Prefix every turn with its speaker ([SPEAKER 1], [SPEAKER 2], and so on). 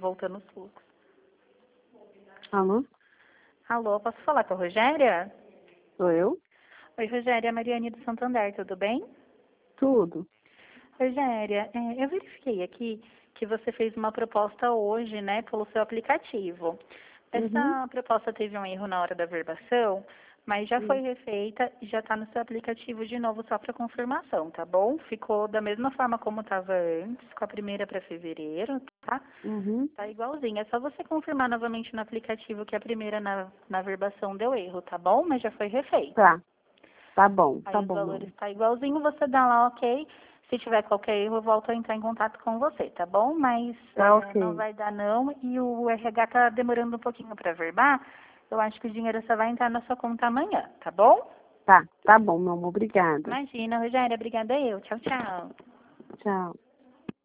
[SPEAKER 1] voltando os fluxos.
[SPEAKER 2] Alô?
[SPEAKER 1] Alô, posso falar com a Rogéria?
[SPEAKER 2] Sou eu?
[SPEAKER 1] Oi, Rogéria, Mariane do Santander, tudo bem?
[SPEAKER 2] Tudo.
[SPEAKER 1] Rogéria, eu verifiquei aqui que você fez uma proposta hoje, né, pelo seu aplicativo. Essa proposta teve um erro na hora da verbação, mas já foi refeita e já está no seu aplicativo de novo, só para confirmação, tá bom? Ficou da mesma forma como estava antes, com a primeira para fevereiro, tá? Tá igualzinho. É só você confirmar novamente no aplicativo que a primeira na verbação deu erro, tá bom? Mas já foi refeita.
[SPEAKER 2] Tá. Tá bom,
[SPEAKER 1] Aí
[SPEAKER 2] tá
[SPEAKER 1] os
[SPEAKER 2] bom.
[SPEAKER 1] valores tá igualzinho, você dá lá ok. Se tiver qualquer erro, eu volto a entrar em contato com você, tá bom? Mas
[SPEAKER 2] Tá
[SPEAKER 1] não
[SPEAKER 2] ok.
[SPEAKER 1] vai dar não. E o RH tá demorando um pouquinho para verbar. Eu acho que o dinheiro só vai entrar na sua conta amanhã, tá bom?
[SPEAKER 2] Tá bom, meu amor. Obrigada.
[SPEAKER 1] Imagina, Rogéria. Obrigada eu. Tchau, tchau.
[SPEAKER 2] Tchau.